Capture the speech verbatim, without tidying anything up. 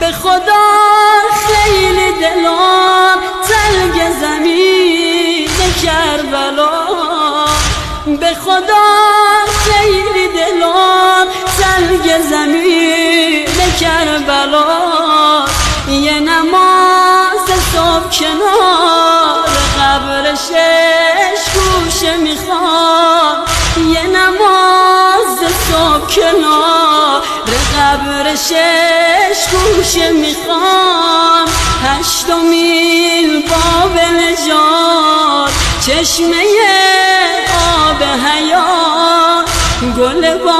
به خدا خیلی دلم تلگ زمین کربلا، به خدا خیلی دلم تلگ زمین کربلا. یه نماز صبح کنار قبر شش گوشه میخوام، یه نماز صبح کنار قبر شش گوشه میخوام. هشت میل باب نجات چشمه آب حیات، گل با